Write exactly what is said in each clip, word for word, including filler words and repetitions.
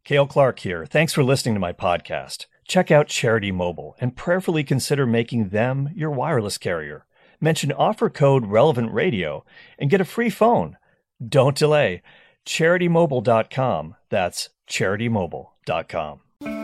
Cale Clark here. Thanks for listening to my podcast. Check out Charity Mobile and prayerfully consider making them your wireless carrier. Mention offer code Relevant Radio and get a free phone. Don't delay. charity mobile dot com. That's charity mobile dot com.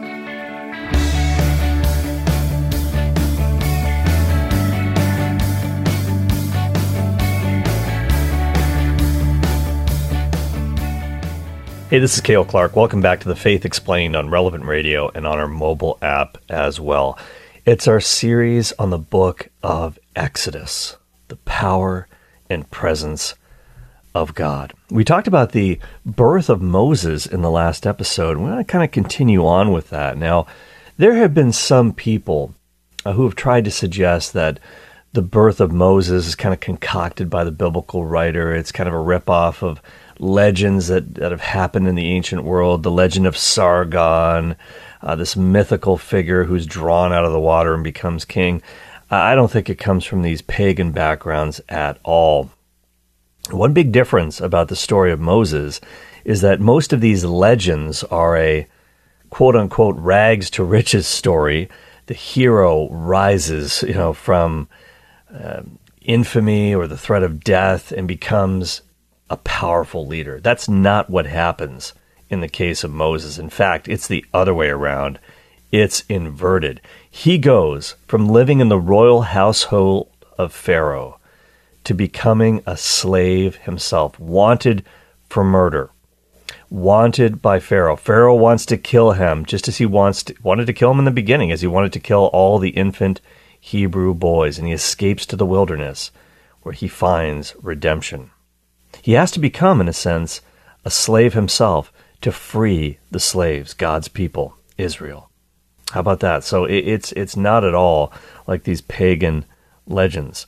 Hey, this is Cale Clark. Welcome back to The Faith Explained on Relevant Radio and on our mobile app as well. It's our series on the book of Exodus, the power and presence of God. We talked about the birth of Moses in the last episode. We're going to kind of continue on with that. Now, there have been some people uh, who have tried to suggest that the birth of Moses is kind of concocted by the biblical writer. It's kind of a ripoff of legends that, that have happened in the ancient world. The legend of Sargon, uh, this mythical figure who's drawn out of the water and becomes king. I don't think it comes from these pagan backgrounds at all. One big difference about the story of Moses is that most of these legends are a quote-unquote rags to riches story. The hero rises, you know, from uh, infamy or the threat of death and becomes a powerful leader. That's not what happens in the case of Moses. In fact, it's the other way around. It's inverted. He goes from living in the royal household of Pharaoh to becoming a slave himself, wanted for murder, wanted by Pharaoh. Pharaoh wants to kill him, just as he wants to, wanted to kill him in the beginning, as he wanted to kill all the infant Hebrew boys, and he escapes to the wilderness, where he finds redemption. He has to become, in a sense, a slave himself to free the slaves, God's people, Israel. How about that? So it, it's it's not at all like these pagan legends.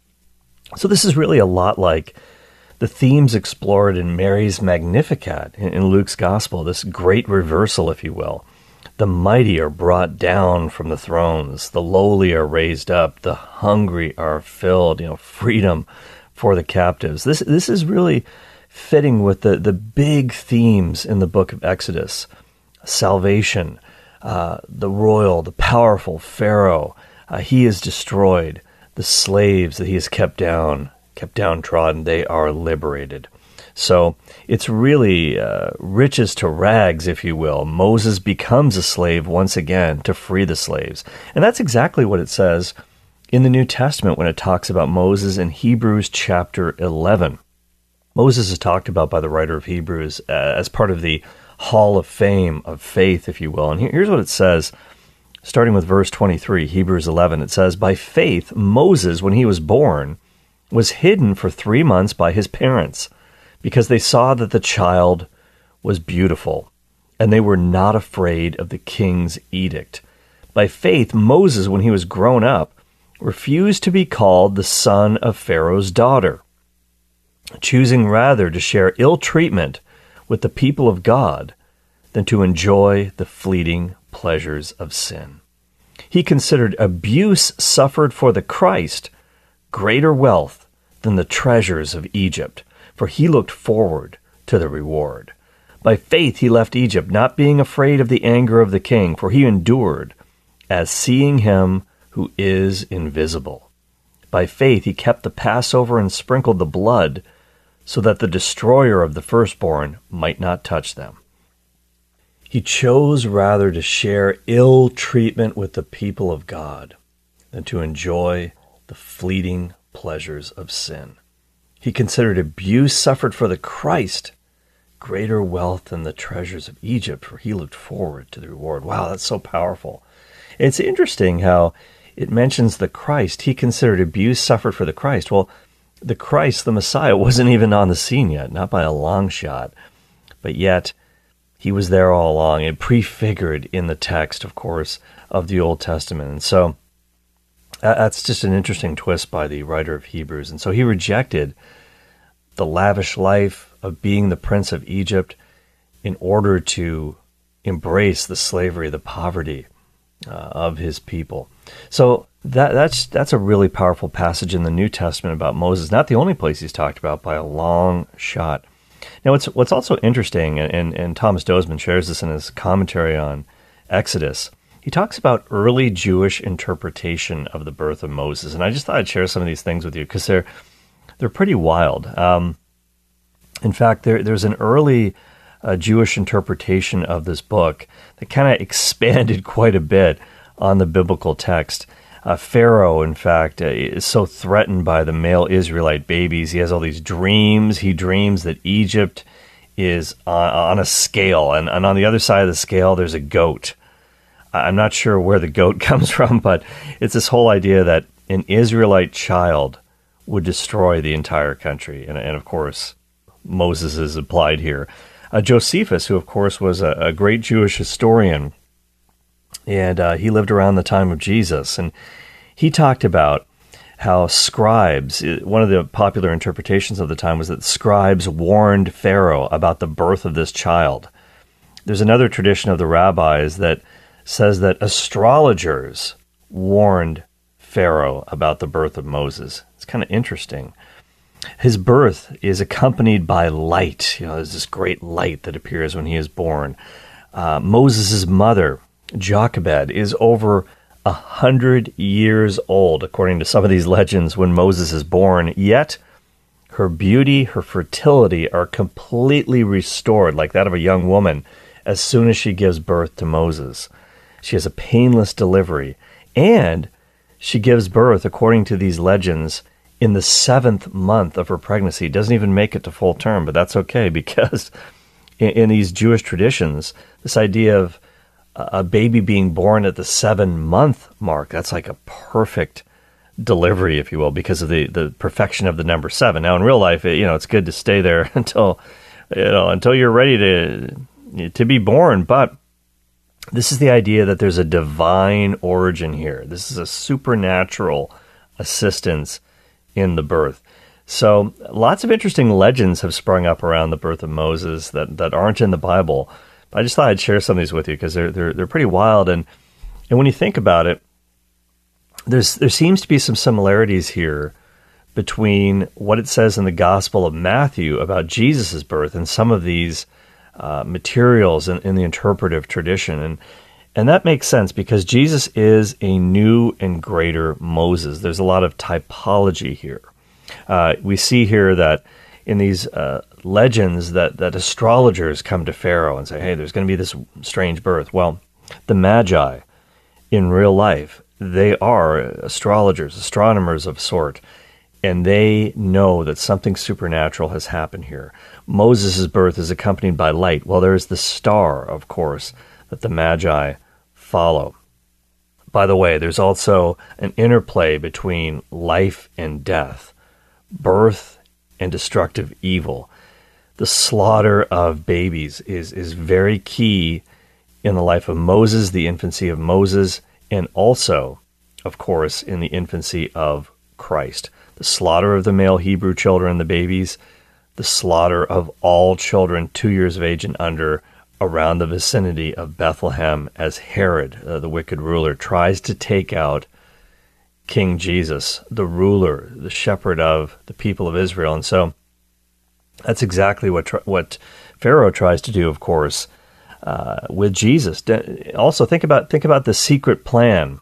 So this is really a lot like the themes explored in Mary's Magnificat in, in Luke's Gospel, this great reversal, if you will. The mighty are brought down from the thrones, the lowly are raised up, the hungry are filled, you know, freedom for the captives. This this is really fitting with the, the big themes in the book of Exodus. Salvation, uh, the royal, the powerful Pharaoh, uh, he is destroyed. The slaves that he has kept down, kept downtrodden, they are liberated. So it's really uh, riches to rags, if you will. Moses becomes a slave once again to free the slaves. And that's exactly what it says in the New Testament when it talks about Moses in Hebrews chapter eleven. Moses is talked about by the writer of Hebrews uh, as part of the Hall of Fame of faith, if you will. And here's what it says, starting with verse twenty-three, Hebrews eleven. It says, "By faith, Moses, when he was born, was hidden for three months by his parents, because they saw that the child was beautiful, and they were not afraid of the king's edict. By faith, Moses, when he was grown up, refused to be called the son of Pharaoh's daughter, choosing rather to share ill treatment with the people of God than to enjoy the fleeting pleasures of sin. He considered abuse suffered for the Christ greater wealth than the treasures of Egypt, for he looked forward to the reward. By faith he left Egypt, not being afraid of the anger of the king, for he endured as seeing him who is invisible. By faith he kept the Passover and sprinkled the blood, so that the destroyer of the firstborn might not touch them. He chose rather to share ill treatment with the people of God than to enjoy the fleeting pleasures of sin. He considered abuse suffered for the Christ greater wealth than the treasures of Egypt, for he looked forward to the reward." Wow, that's so powerful. It's interesting how it mentions the Christ. He considered abuse suffered for the Christ. Well, the Christ, the Messiah, wasn't even on the scene yet, not by a long shot. But yet, he was there all along, and prefigured in the text, of course, of the Old Testament. And so, that's just an interesting twist by the writer of Hebrews. And so he rejected the lavish life of being the prince of Egypt in order to embrace the slavery, the poverty uh, of his people. So that that's that's a really powerful passage in the New Testament about Moses. Not the only place he's talked about by a long shot. Now, what's what's also interesting, and, and Thomas Dozeman shares this in his commentary on Exodus, he talks about early Jewish interpretation of the birth of Moses. And I just thought I'd share some of these things with you because they're, they're pretty wild. Um, in fact, there, there's an early uh, Jewish interpretation of this book that kind of expanded quite a bit on the biblical text. Uh, Pharaoh, in fact, uh, is so threatened by the male Israelite babies. He has all these dreams. He dreams that Egypt is on, on a scale, and, and on the other side of the scale, there's a goat. I'm not sure where the goat comes from, but it's this whole idea that an Israelite child would destroy the entire country. And, and of course, Moses is applied here. Uh, Josephus, who of course was a, a great Jewish historian, and uh, he lived around the time of Jesus, and he talked about how scribes, one of the popular interpretations of the time was that scribes warned Pharaoh about the birth of this child. There's another tradition of the rabbis that says that astrologers warned Pharaoh about the birth of Moses. It's kind of interesting. His birth is accompanied by light. You know, there's this great light that appears when he is born. Uh, Moses' mother, Jochebed, is over a hundred years old, according to some of these legends, when Moses is born. Yet her beauty, her fertility are completely restored, like that of a young woman, as soon as she gives birth to Moses. She has a painless delivery, and she gives birth, according to these legends, in the seventh month of her pregnancy. Doesn't even make it to full term, but that's okay, because in, in these Jewish traditions, this idea of a baby being born at the seven-month mark, that's like a perfect delivery, if you will, because of the, the perfection of the number seven. Now, in real life, you know, it's good to stay there until, you know, until you're ready to to be born, but this is the idea that there's a divine origin here. This is a supernatural assistance in the birth. So lots of interesting legends have sprung up around the birth of Moses that, that aren't in the Bible. I just thought I'd share some of these with you because they're they're they're pretty wild. And and when you think about it, there's there seems to be some similarities here between what it says in the Gospel of Matthew about Jesus' birth and some of these uh, materials in, in the interpretive tradition. And and that makes sense because Jesus is a new and greater Moses. There's a lot of typology here. Uh, we see here that in these uh, legends that, that astrologers come to Pharaoh and say, hey, there's going to be this strange birth. Well, the Magi in real life, they are astrologers, astronomers of sort, and they know that something supernatural has happened here. Moses' birth is accompanied by light. Well, there's the star, of course, that the Magi follow. By the way, there's also an interplay between life and death, birth and destructive evil. The slaughter of babies is, is very key in the life of Moses, the infancy of Moses, and also, of course, in the infancy of Christ. The slaughter of the male Hebrew children, the babies, the slaughter of all children two years of age and under around the vicinity of Bethlehem as Herod, uh, the wicked ruler, tries to take out King Jesus, the ruler, the shepherd of the people of Israel. And so that's exactly what what Pharaoh tries to do, of course, uh, with Jesus. Also, think about think about the secret plan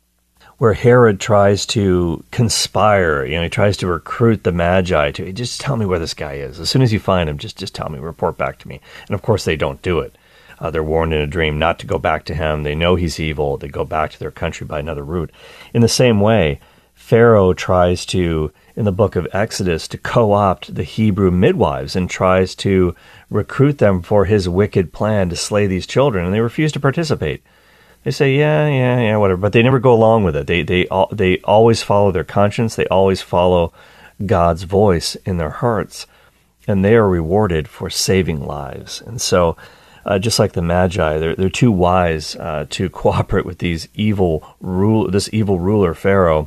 where Herod tries to conspire. You know, he tries to recruit the Magi to just tell me where this guy is. As soon as you find him, just just tell me, report back to me. And of course, they don't do it. Uh, they're warned in a dream not to go back to him. They know he's evil. They go back to their country by another route. In the same way, Pharaoh tries to, in the book of Exodus, to co-opt the Hebrew midwives and tries to recruit them for his wicked plan to slay these children, and they refuse to participate. They say, yeah, yeah, yeah, whatever, but they never go along with it. They they they always follow their conscience. They always follow God's voice in their hearts, and they are rewarded for saving lives. And so, uh, just like the Magi, they're they're too wise uh, to cooperate with these evil rule this evil ruler Pharaoh.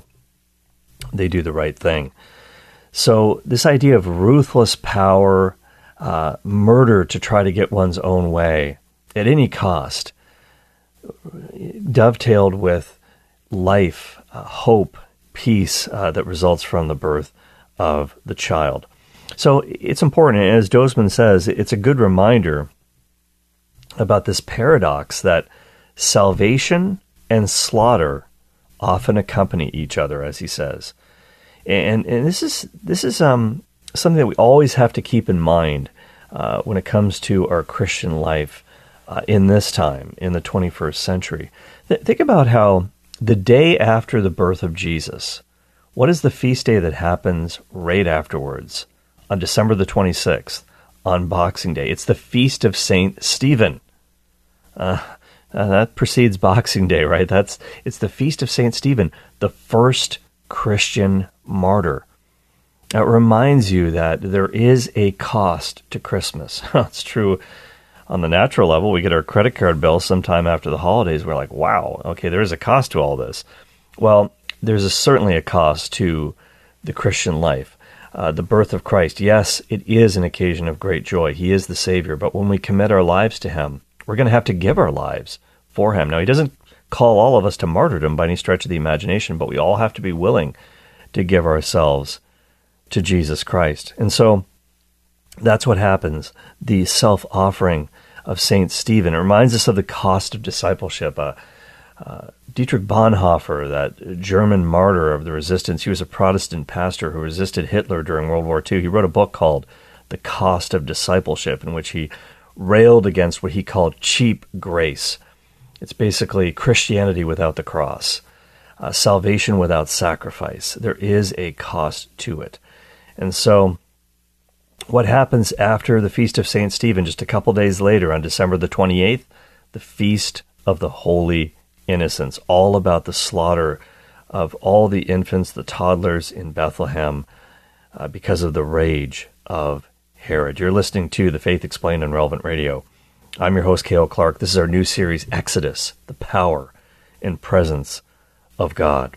They do the right thing. So this idea of ruthless power, uh, murder to try to get one's own way at any cost, dovetailed with life, uh, hope, peace uh, that results from the birth of the child. So it's important, and as Dozeman says, it's a good reminder about this paradox that salvation and slaughter often accompany each other, as he says. And and this is this is um something that we always have to keep in mind uh, when it comes to our Christian life uh, in this time, in the twenty-first century. Th- think about how the day after the birth of Jesus, what is the feast day that happens right afterwards? On December the twenty-sixth, on Boxing Day. It's the feast of Saint Stephen. Uh, uh, that precedes Boxing Day, right? That's it's the feast of Saint Stephen, the first Christian martyr. It reminds you that there is a cost to Christmas. It's true on the natural level. We get our credit card bill sometime after the holidays. We're like, wow, okay, there is a cost to all this. Well, there's a, certainly a cost to the Christian life. Uh, the birth of Christ, yes, it is an occasion of great joy. He is the Savior. But when we commit our lives to him, we're going to have to give our lives for him. Now, he doesn't call all of us to martyrdom by any stretch of the imagination, but we all have to be willing to give ourselves to Jesus Christ. And so that's what happens. The self-offering of Saint Stephen. It reminds us of the cost of discipleship. Uh, uh, Dietrich Bonhoeffer, that German martyr of the resistance, he was a Protestant pastor who resisted Hitler during World War Two. He wrote a book called The Cost of Discipleship, in which he railed against what he called cheap grace. It's basically Christianity without the cross, uh, salvation without sacrifice. There is a cost to it. And so what happens after the Feast of Saint Stephen, just a couple days later on December the twenty-eighth, the Feast of the Holy Innocents, all about the slaughter of all the infants, the toddlers in Bethlehem, uh, because of the rage of Herod. You're listening to The Faith Explained on Relevant Radio. I'm your host, K O Clark. This is our new series, Exodus, the power and presence of God.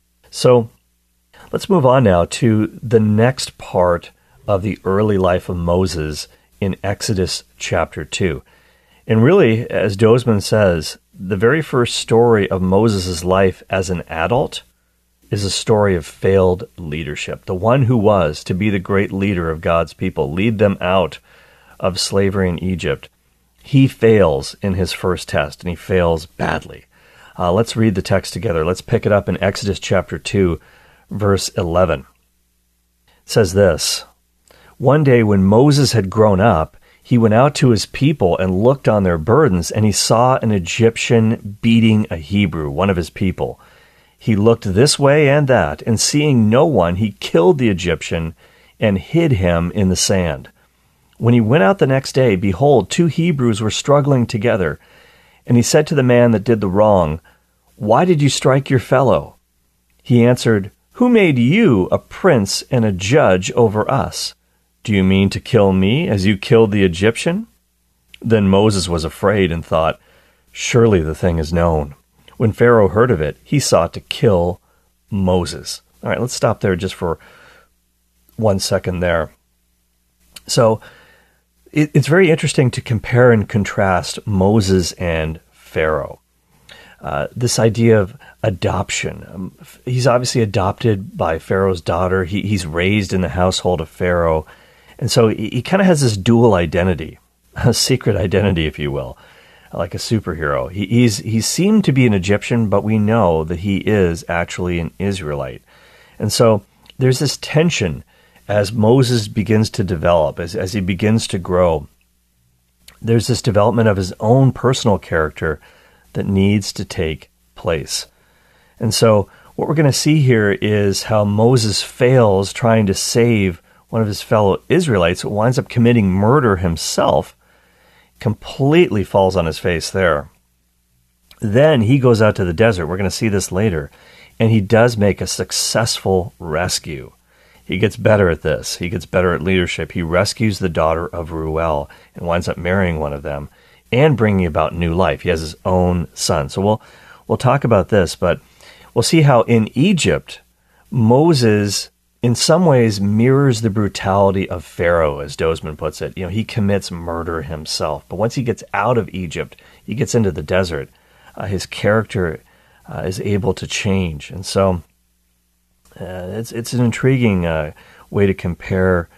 So let's move on now to the next part of the early life of Moses in Exodus chapter two. And really, as Dozeman says, the very first story of Moses' life as an adult is a story of failed leadership. The one who was to be the great leader of God's people, lead them out of slavery in Egypt, he fails in his first test, and he fails badly. Uh, let's read the text together. Let's pick it up in Exodus chapter two, verse eleven. It says this, "One day when Moses had grown up, he went out to his people and looked on their burdens, and he saw an Egyptian beating a Hebrew, one of his people. He looked this way and that, and seeing no one, he killed the Egyptian and hid him in the sand. When he went out the next day, behold, two Hebrews were struggling together. And he said to the man that did the wrong, 'Why did you strike your fellow?' He answered, 'Who made you a prince and a judge over us? Do you mean to kill me as you killed the Egyptian?' Then Moses was afraid and thought, 'Surely the thing is known.' When Pharaoh heard of it, he sought to kill Moses." All right, let's stop there just for one second there. So it, it's very interesting to compare and contrast Moses and Pharaoh. Uh, this idea of adoption. Um, he's obviously adopted by Pharaoh's daughter. He, he's raised in the household of Pharaoh. And so he, he kind of has this dual identity, a secret identity, if you will, like a superhero. He, he's he seemed to be an Egyptian, but we know that he is actually an Israelite. And so there's this tension as Moses begins to develop, as, as he begins to grow. There's this development of his own personal character that needs to take place. And so what we're going to see here is how Moses fails trying to save one of his fellow Israelites, winds up committing murder himself, completely falls on his face there. Then he goes out to the desert. We're going to see this later. And he does make a successful rescue. He gets better at this. He gets better at leadership. He rescues the daughter of Reuel and winds up marrying one of them and bringing about new life. He has his own son. So we'll we'll talk about this, but we'll see how in Egypt, Moses in some ways mirrors the brutality of Pharaoh, as Dozeman puts it. You know, he commits murder himself. But once he gets out of Egypt, he gets into the desert, uh, his character uh, is able to change. And so uh, it's it's an intriguing uh, way to compare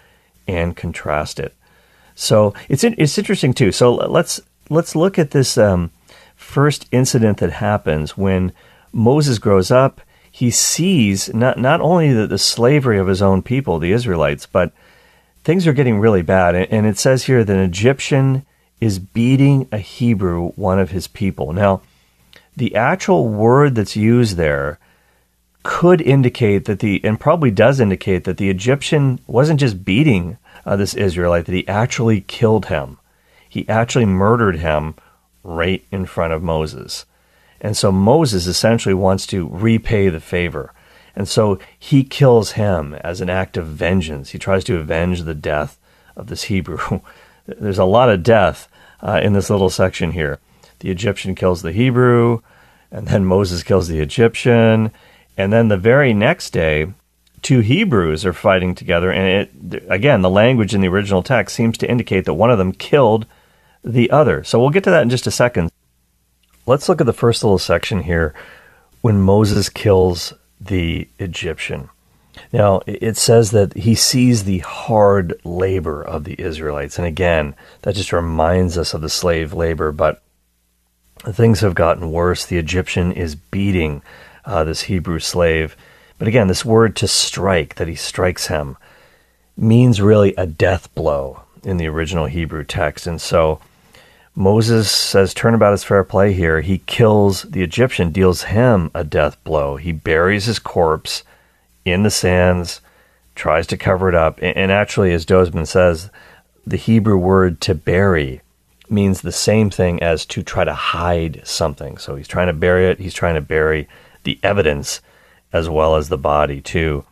and contrast it. So it's it's interesting too. So let's let's look at this um, first incident that happens when Moses grows up. He sees not not only the, the slavery of his own people, the Israelites, but things are getting really bad. And it says here that an Egyptian is beating a Hebrew, one of his people. Now, the actual word that's used there could indicate that the, and probably does indicate that the Egyptian wasn't just beating uh, this Israelite, that he actually killed him. He actually murdered him right in front of Moses. And so Moses essentially wants to repay the favor. And so he kills him as an act of vengeance. He tries to avenge the death of this Hebrew. There's a lot of death uh, in this little section here. The Egyptian kills the Hebrew, and then Moses kills the Egyptian. And then the very next day, two Hebrews are fighting together. And it, again, the language in the original text seems to indicate that one of them killed the other. So we'll get to that in just a second. Let's look at the first little section here when Moses kills the Egyptian. Now, it says that he sees the hard labor of the Israelites. And again, that just reminds us of the slave labor, but things have gotten worse. The Egyptian is beating uh, this Hebrew slave. But again, this word to strike, that he strikes him, means really a death blow in the original Hebrew text. And so Moses says, turnabout is fair play here. He kills the Egyptian, deals him a death blow. He buries his corpse in the sands, tries to cover it up. And actually, as Dozman says, the Hebrew word to bury means the same thing as to try to hide something. So he's trying to bury it. He's trying to bury the evidence as well as the body too.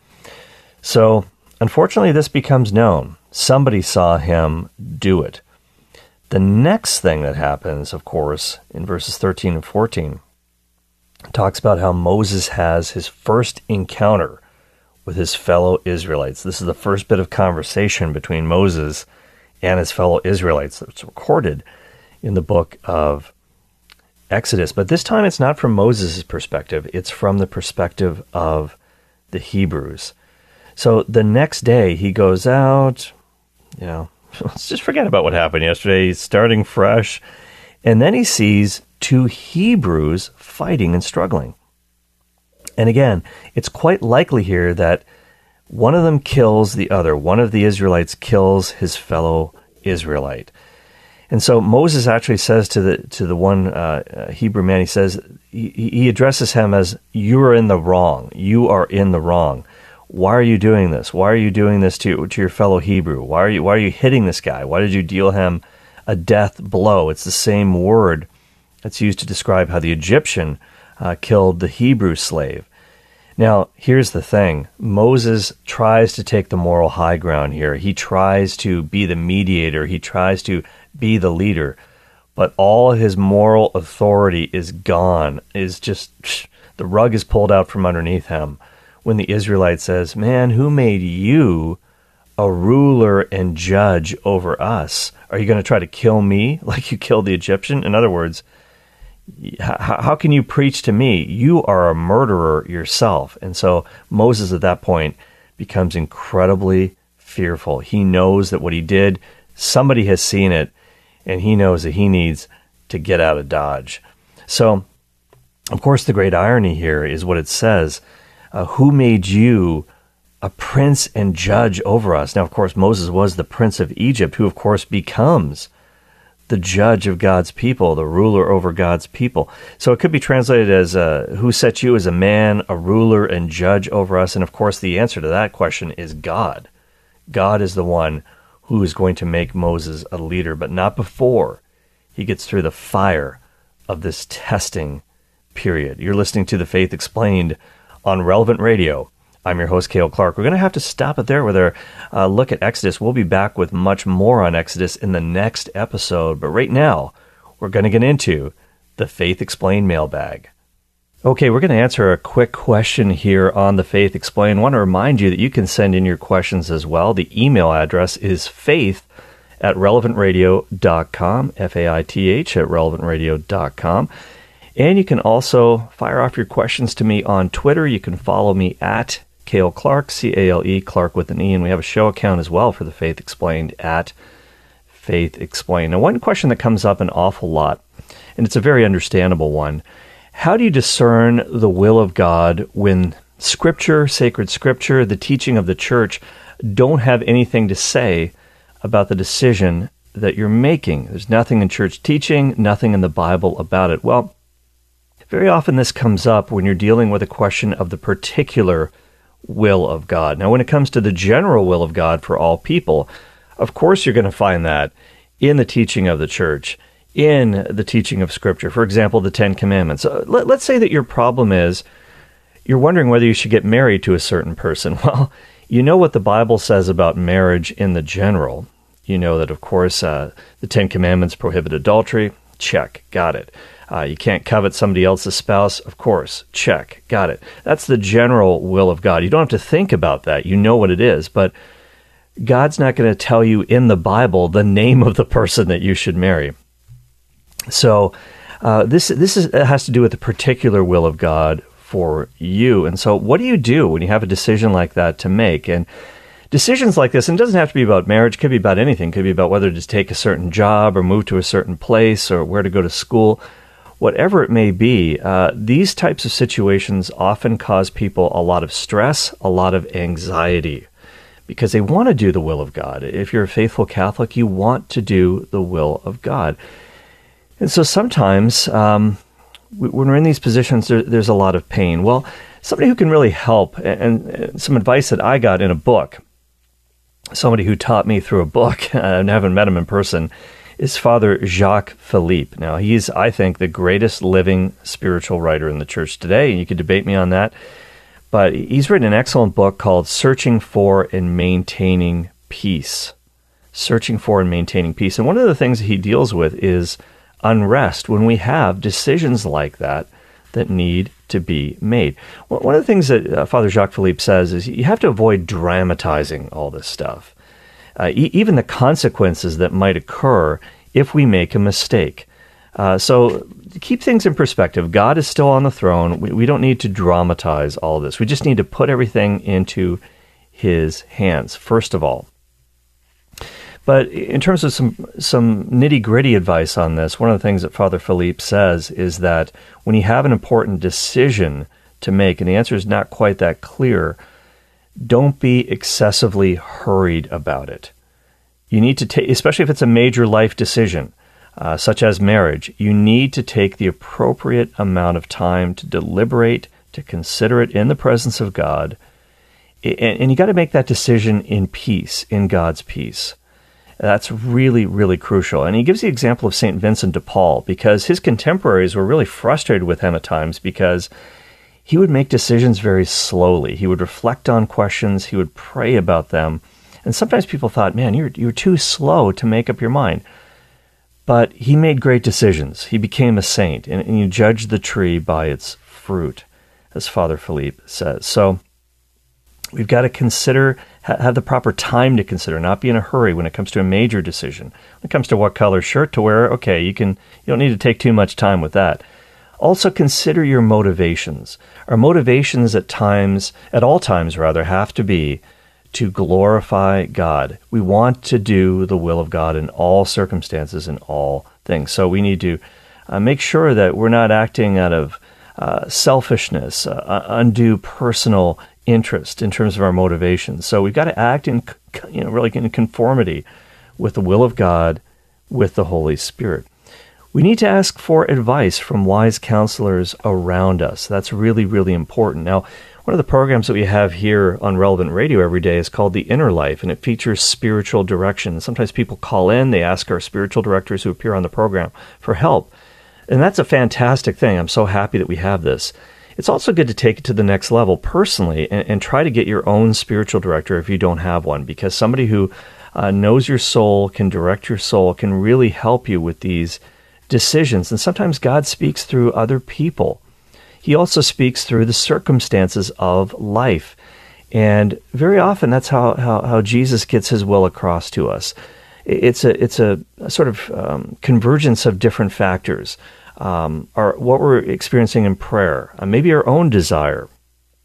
So unfortunately, this becomes known. Somebody saw him do it. The next thing that happens, of course, in verses thirteen and fourteen, talks about how Moses has his first encounter with his fellow Israelites. This is the first bit of conversation between Moses and his fellow Israelites that's recorded in the book of Exodus. But this time it's not from Moses' perspective. It's from the perspective of the Hebrews. So the next day he goes out, you know, let's just forget about what happened yesterday. He's starting fresh. And then he sees two Hebrews fighting and struggling. And again, it's quite likely here that one of them kills the other. One of the Israelites kills his fellow Israelite. And so Moses actually says to the to the one uh, Hebrew man, he says, he, he addresses him as, you are in the wrong. You are in the wrong. Why are you doing this? Why are you doing this to, to your fellow Hebrew? Why are you why are you hitting this guy? Why did you deal him a death blow? It's the same word that's used to describe how the Egyptian uh, killed the Hebrew slave. Now, here's the thing. Moses tries to take the moral high ground here. He tries to be the mediator. He tries to be the leader. But all his moral authority is gone. Is just, the rug is pulled out from underneath him when the Israelite says, man, who made you a ruler and judge over us? Are you going to try to kill me like you killed the Egyptian? In other words, how, how can you preach to me? You are a murderer yourself. And so Moses at that point becomes incredibly fearful. He knows that what he did, somebody has seen it, and he knows that he needs to get out of Dodge. So, of course, the great irony here is what it says. Uh, who made you a prince and judge over us? Now, of course, Moses was the prince of Egypt, who, of course, becomes the judge of God's people, the ruler over God's people. So it could be translated as, uh, who set you as a man, a ruler, and judge over us? And, of course, the answer to that question is God. God is the one who is going to make Moses a leader, but not before he gets through the fire of this testing period. You're listening to The Faith Explained on Relevant Radio. I'm your host, Cale Clark. We're going to have to stop it there with our uh, look at Exodus. We'll be back with much more on Exodus in the next episode. But right now, we're going to get into the Faith Explained mailbag. Okay, we're going to answer a quick question here on the Faith Explained. I want to remind you that you can send in your questions as well. The email address is faith at relevant radio dot com, F A I T H at relevant radio dot com. And you can also fire off your questions to me on Twitter. You can follow me at Cale Clark, C A L E, Clark with an E, and we have a show account as well for the Faith Explained at Faith Explained. Now, one question that comes up an awful lot, and it's a very understandable one: how do you discern the will of God when Scripture, sacred Scripture, the teaching of the church don't have anything to say about the decision that you're making? There's nothing in church teaching, nothing in the Bible about it. Well, very often this comes up when you're dealing with a question of the particular will of God. Now, when it comes to the general will of God for all people, of course you're going to find that in the teaching of the church, in the teaching of Scripture. For example, the Ten Commandments. Uh, let, let's say that your problem is you're wondering whether you should get married to a certain person. Well, you know what the Bible says about marriage in the general. You know that, of course, uh, the Ten Commandments prohibit adultery. Check. Got it. Uh, you can't covet somebody else's spouse. Of course. Check. Got it. That's the general will of God. You don't have to think about that. You know what it is. But God's not going to tell you in the Bible the name of the person that you should marry. So uh, this this is, it has to do with the particular will of God for you. And so what do you do when you have a decision like that to make? And decisions like this, and it doesn't have to be about marriage, it could be about anything. It could be about whether to take a certain job or move to a certain place or where to go to school. Whatever it may be, uh, these types of situations often cause people a lot of stress, a lot of anxiety, because they want to do the will of God. If you're a faithful Catholic, you want to do the will of God. And so sometimes um, when we're in these positions, there, there's a lot of pain. Well, somebody who can really help, and, and some advice that I got in a book, somebody who taught me through a book, I haven't met him in person, is Father Jacques Philippe. Now, he's, I think, the greatest living spiritual writer in the church today, and you could debate me on that. But he's written an excellent book called Searching for and Maintaining Peace. Searching for and Maintaining Peace. And one of the things that he deals with is unrest when we have decisions like that that need to be made. One of the things that uh, Father Jacques Philippe says is you have to avoid dramatizing all this stuff, uh, e- even the consequences that might occur if we make a mistake. Uh, so to keep things in perspective, God is still on the throne. We, we don't need to dramatize all this. We just need to put everything into his hands, first of all. But in terms of some some nitty-gritty advice on this, one of the things that Father Philippe says is that when you have an important decision to make, and the answer is not quite that clear, don't be excessively hurried about it. You need to take, especially if it's a major life decision, uh, such as marriage, you need to take the appropriate amount of time to deliberate, to consider it in the presence of God, and, and you got to make that decision in peace, in God's peace. That's really, really crucial. And he gives the example of Saint Vincent de Paul, because his contemporaries were really frustrated with him at times because he would make decisions very slowly. He would reflect on questions. He would pray about them. And sometimes people thought, man, you're, you're too slow to make up your mind. But he made great decisions. He became a saint, and, and you judge the tree by its fruit, as Father Philippe says. So we've got to consider, have the proper time to consider, not be in a hurry when it comes to a major decision. When it comes to what color shirt to wear, okay, you can, you don't need to take too much time with that. Also consider your motivations. Our motivations at times, at all times rather, have to be to glorify God. We want to do the will of God in all circumstances, in all things. So we need to uh, make sure that we're not acting out of uh, selfishness, uh, undue personal interest in terms of our motivations. So we've got to act in, you know, really in conformity with the will of God, with the Holy Spirit. We need to ask for advice from wise counselors around us. That's really, really important. Now, one of the programs that we have here on Relevant Radio every day is called The Inner Life, and it features spiritual direction. Sometimes people call in, they ask our spiritual directors who appear on the program for help. And that's a fantastic thing. I'm so happy that we have this. It's also good to take it to the next level personally and, and try to get your own spiritual director if you don't have one, because somebody who uh, knows your soul, can direct your soul, can really help you with these decisions. And sometimes God speaks through other people. He also speaks through the circumstances of life. And very often that's how, how, how Jesus gets his will across to us. It's a, it's a, a sort of um, convergence of different factors. Um, our, what we're experiencing in prayer, uh, maybe our own desire,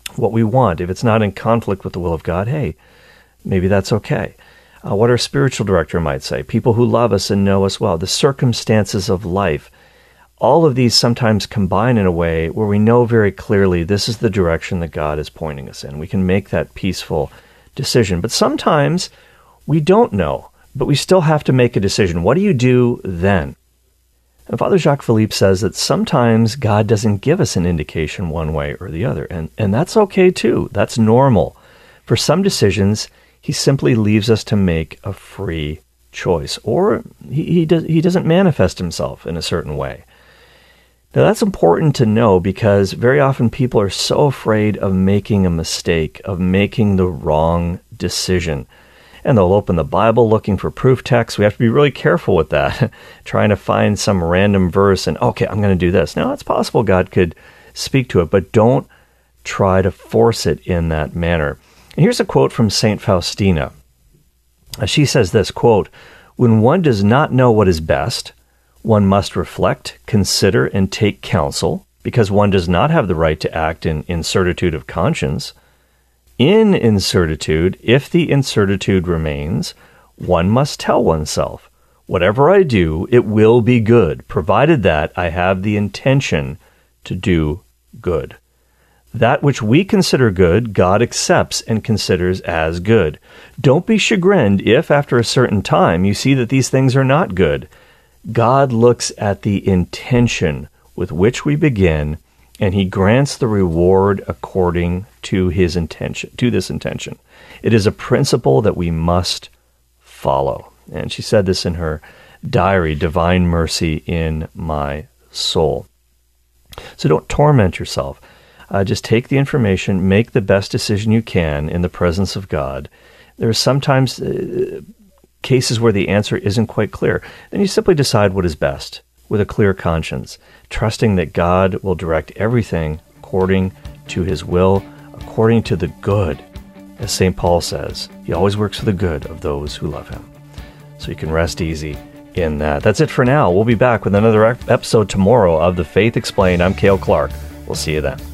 what we want. If it's not in conflict with the will of God, hey, maybe that's okay. Uh, what our spiritual director might say, people who love us and know us well, the circumstances of life, all of these sometimes combine in a way where we know very clearly this is the direction that God is pointing us in. We can make that peaceful decision. But sometimes we don't know, but we still have to make a decision. What do you do then? And Father Jacques Philippe says that sometimes God doesn't give us an indication one way or the other, and, and that's okay too. That's normal. For some decisions, he simply leaves us to make a free choice, or he, he, does, he doesn't manifest himself in a certain way. Now, that's important to know because very often people are so afraid of making a mistake, of making the wrong decision. And they'll open the Bible looking for proof texts. We have to be really careful with that, trying to find some random verse and, okay, I'm going to do this. Now, it's possible God could speak to it, but don't try to force it in that manner. And here's a quote from Saint Faustina. She says this, quote, "When one does not know what is best, one must reflect, consider, and take counsel, because one does not have the right to act in incertitude of conscience. In incertitude, if the incertitude remains, one must tell oneself, whatever I do, it will be good, provided that I have the intention to do good. That which we consider good, God accepts and considers as good. Don't be chagrined if, after a certain time, you see that these things are not good. God looks at the intention with which we begin, and he grants the reward according to his intention, to this intention. It is a principle that we must follow." And she said this in her diary, "Divine Mercy in My Soul." So don't torment yourself. Uh, just take the information, make the best decision you can in the presence of God. There are sometimes uh, cases where the answer isn't quite clear. Then you simply decide what is best with a clear conscience, trusting that God will direct everything according to his will, according to the good. As Saint Paul says, he always works for the good of those who love him. So you can rest easy in that. That's it for now. We'll be back with another episode tomorrow of The Faith Explained. I'm Cale Clark. We'll see you then.